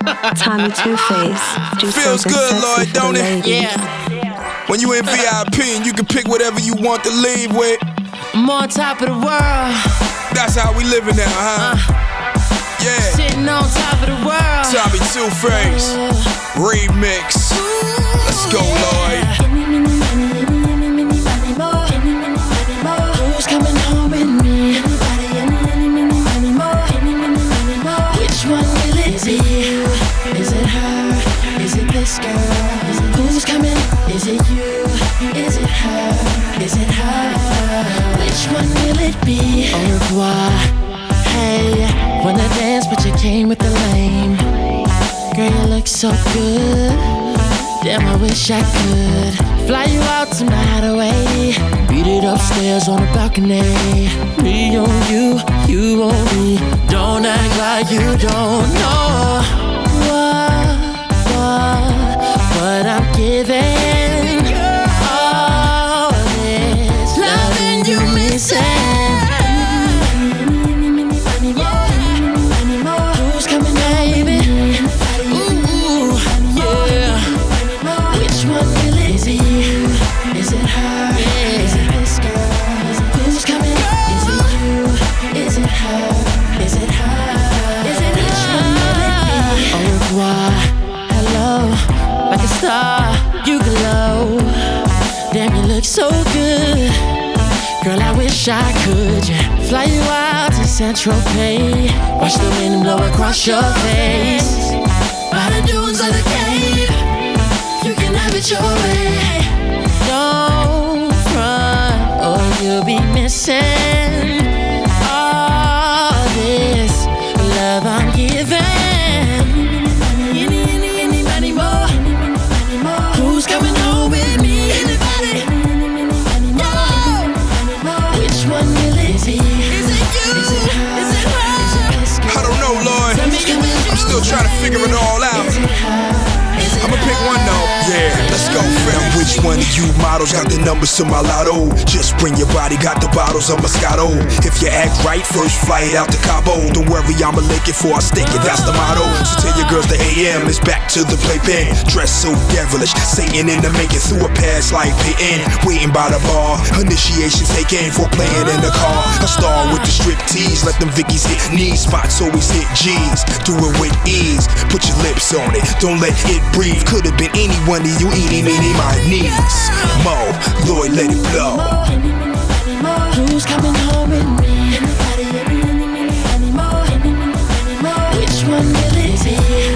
Tommy Two-Face. Do Feels something good, sexy Lloyd, for don't the it? ladies. Yeah, When you in VIP and you can pick whatever you want to leave with. I'm on top of the world. That's how we living now, huh? Yeah. Sitting on top of the world. Tommy Two-Face remix. Let's go, Lloyd. Who's coming home with me? Which one will it be? Is it her? Is it this girl? Who's coming? Is it you? Is it her? Is it her? Which one will it be? Au revoir. Hey, wanna dance but you came with the lame. Girl, you look so good. Damn, I wish I could fly you out to my hideaway. Beat it upstairs on the balcony. Me on you, you on me. Don't act like you don't know what I'm giving. All this loving you missing. Who's coming, baby? Ooh, yeah. Which one will it be? Is it her? Yeah. Is it this girl? Who's coming? Is it you? Is it her? Is it her? Is it which one will it be? Au revoir. Hello, like a star, you glow. Damn, you look so good. Girl, I wish I could fly you out to Saint-Tropez. Watch the wind blow across your face. By the dunes of the Cape, you can have it your way. Don't front or you'll be missing all this love I'm giving. Anybody more? Who's coming home with me? Anybody? Which one will it be? Is it you? Is it her? Is it her? I don't know, Lloyd. I'm still trying to figure it all out. I'ma pick one though. Yeah, let's go, fam. Which one of you models got the numbers to my lotto? Just bring your body, got the bottles of Moscato. If you act right, first flight out to Cabo. Don't worry, I'ma lick it before I stick it, that's the motto. So tell your girls the AM is back to the playpen. Dressed so devilish, Satan in the making. Through a pass like Peyton, waiting by the bar. Initiation taken for playing in the car. A star with the strip tease, let them Vickies hit knees. Spots always hit G's, do it with ease. Put your lips on it, don't let it breathe. Could've been any one of you, eeny, meeny, my knees. Mo, Lloyd, let it blow. Who's coming home with me? Which one will it be?